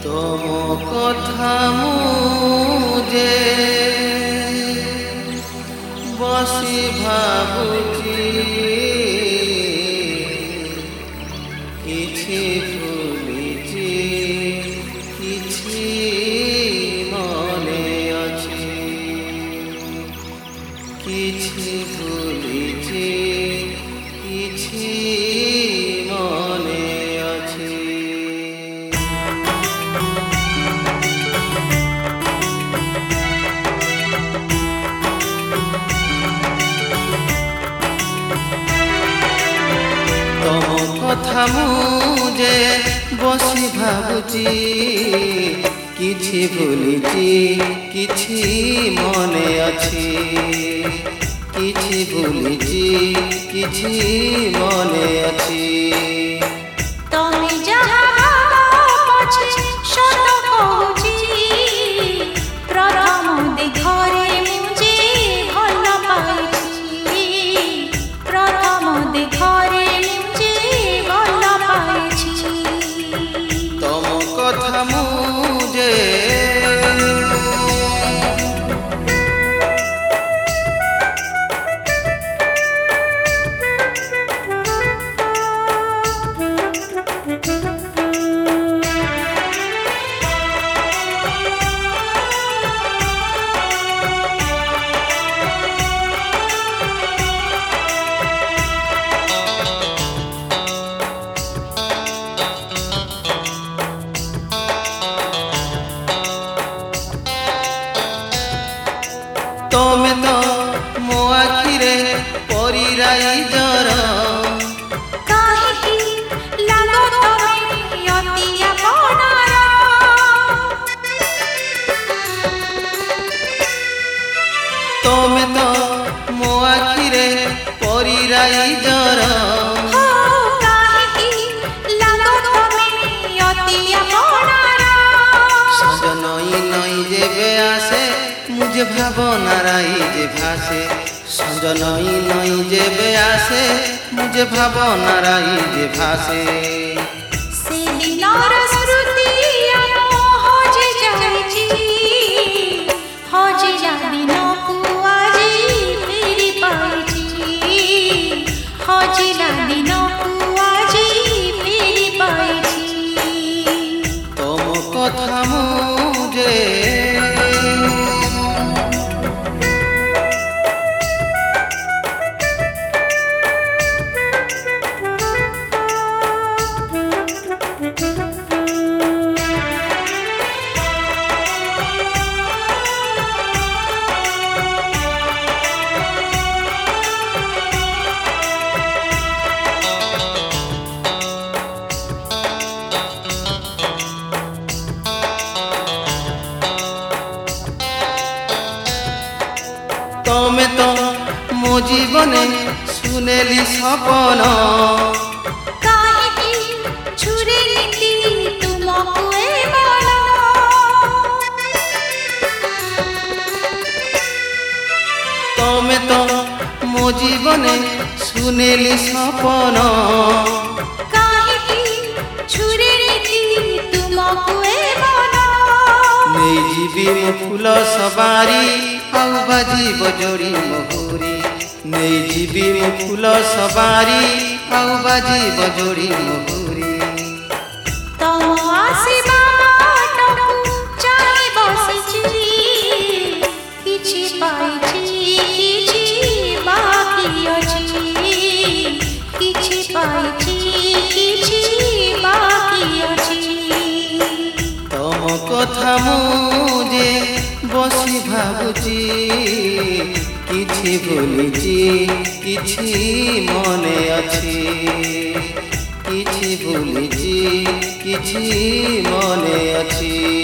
तम कथा मुझे बसी भावुची किछि भूलिची किछि मने अछि किछि भूलिची किछि मने अछि। तम कथा मुझे बसी भावुची किछि भूलिची किछि मने अछि किछि भूलिची किछि मने अछि। तमे जहा पछे सत कहूची प्रथम देखरे मुझे भल पाइछि प्रथम देखरे तम कथा मुझे तमे तो मो आखिरे परिराई जर काहे लागो तमे अतिया बनार तमे तो मो आखिरे परिराई जर काहे लागो तमे अतिया बनार सजनई नई जेबे आसे मुझे भावना राई जे भासे सजनई नई जेबे आसे मुझे भावना राई जे भासे। से दिनर स्मृति हजे जाइछि हजिला दिनकु आजि फेरि पाइछि हजिला दिनकु आजि फेरि पाइछि। तम कथा मुझे तमे तो मो जीवने सुनेली सपन काहे छुरे नीति तुमको ए मन तमे तो मो जीवने सुनेली सपन काहे छुरे नीति तुमको ए मन नहीं जीवी मो फूल सवारी आउ बाजीब जोड़ी महुरी नहीं जीवी मो फूल सवारी आउ बाजीब जोड़ी महुरी। तम आशीर्वादकु चाहि बसिछि किछि पाइछि किछि बाकी अछि किछि पाइछि किछि बाकी अछि। तम कथा मुझे बसी भावुची किछि भूलिची किछि मने अछि किछि भूलिची किछि मने अछि।